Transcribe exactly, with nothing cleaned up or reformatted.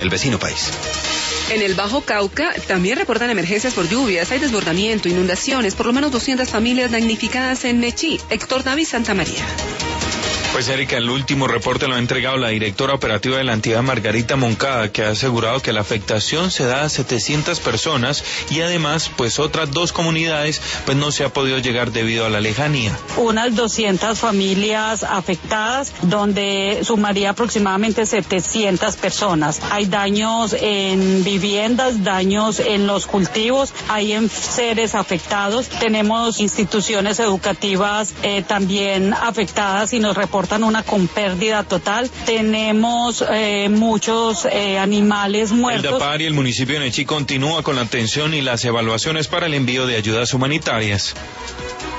el vecino país. En el Bajo Cauca también reportan emergencias por lluvias, hay desbordamiento, inundaciones, por lo menos doscientas familias damnificadas en Nechí. Héctor David Santa María. Pues Erika, el último reporte lo ha entregado la directora operativa de la entidad, Margarita Moncada, que ha asegurado que la afectación se da a setecientas personas y además pues otras dos comunidades pues no se ha podido llegar debido a la lejanía. Unas doscientas familias afectadas donde sumaría aproximadamente setecientas personas. Hay daños en viviendas, daños en los cultivos, hay en seres afectados. Tenemos instituciones educativas eh, también afectadas y nos reportan una con pérdida total. Tenemos eh, muchos eh, animales muertos. El DAPAR y el municipio de Nechí continúa con la atención y las evaluaciones para el envío de ayudas humanitarias.